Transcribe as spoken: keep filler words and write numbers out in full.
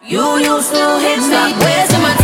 You used to hit me. Stop wasting my time.